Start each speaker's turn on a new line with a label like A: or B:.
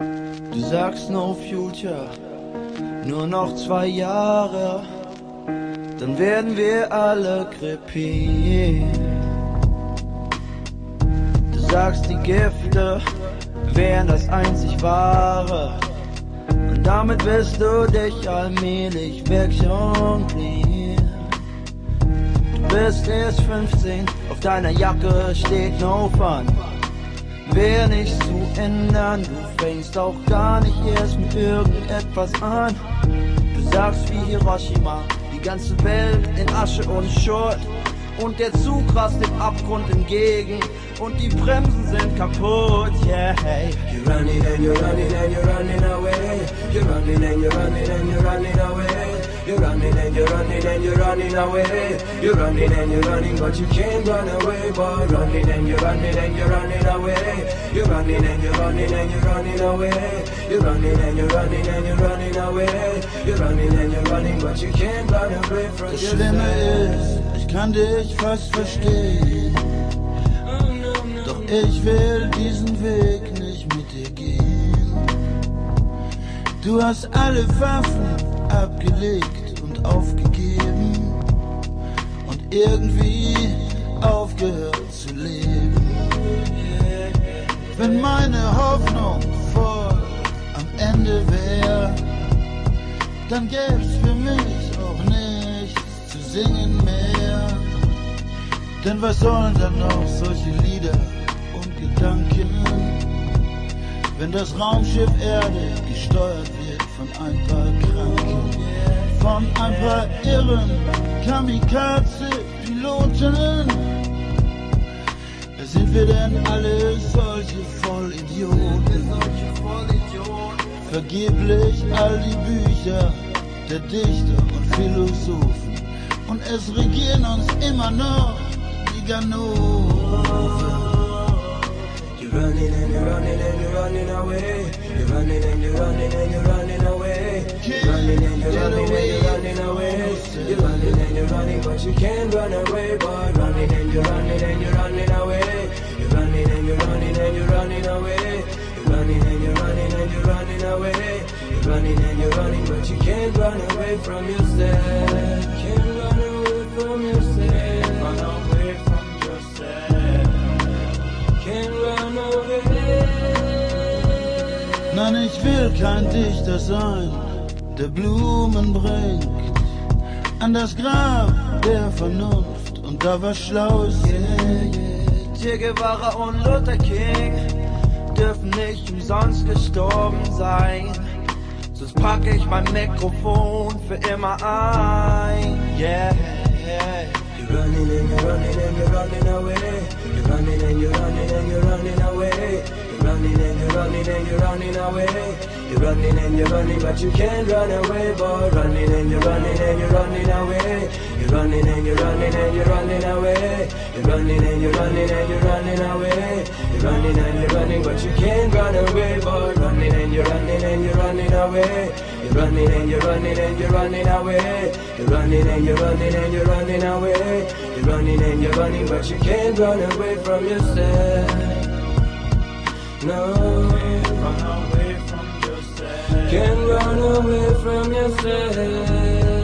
A: Du sagst no future, nur noch 2 Jahre, dann werden wir alle krepieren. Du sagst, die Gifte wären das einzig Wahre, und damit wirst du dich allmählich wegjonglieren. Du bist erst 15, auf deiner Jacke steht no fun. Wär nichts zu ändern, du fängst auch gar nicht erst mit irgendetwas an. Du sagst wie Hiroshima, die ganze Welt in Asche und Schutt, und der Zug rast dem Abgrund entgegen und die Bremsen sind kaputt, yeah.
B: You're running and you're running and you're running away. You're running and you're running and you're running away. You're running and you're running and you're running away. You're running and you're running, but you can't run away, boy. Running and you're running and you're running away. You're running and you're running and you're running away. You're running and you're running and you're running away. You're running and you're running, but you can't run away from
A: Das
B: yourself.
A: Schlimme ist, ich kann dich fast verstehen, doch ich will diesen Weg nicht mit dir gehen. Du hast alle Waffen abgelegt und aufgegeben und irgendwie aufgehört zu leben. Wenn meine Hoffnung voll am Ende wäre, dann gäb's für mich auch nichts zu singen mehr. Denn was sollen dann noch solche Lieder und Gedanken, wenn das Raumschiff Erde gesteuert wird von ein paar Kranken, von ein paar irren Kamikaze-Piloten? Sind wir denn alle solche Vollidioten? Vergeblich all die Bücher der Dichter und Philosophen, und es regieren uns immer noch die Ganoven.
B: You're running and you're running and you're running away. You're running and you're running and you're running away. You're running and you're running and you're running away. You're running and you're running, but you can't run away, boy. Running and you're running and you're running away. You're running and you're running and you're running away. You're running and you're running and you're running away. You're running and you're running, but you can't run away from yourself. Can't run away from yourself. Run away from yourself. Can't run away.
A: Nein, ich will kein Dichter sein, der Blumen bringt an das Grab der Vernunft und da was Schlaues singt. Che Guevara und Luther King dürfen nicht umsonst gestorben sein, sonst packe ich mein Mikrofon für immer ein, yeah.
B: You're running and you're running and you're running away. You're running and you're running and you're running away. You're running and you're running and you're running away. You're running and you're running, but you can't run away, boy. Running and you're running and you're running away. You're running and you're running and you're running away. You're running and you're running and you're running away. You're running and you're running, but you can't run away, boy. Running and you're running and you're running away. You're running and you're running and you're running away. You're running and you're running and you're running away. You're running and you're running, but you can't run away from yourself. No, run away from yourself. Can't run away from yourself.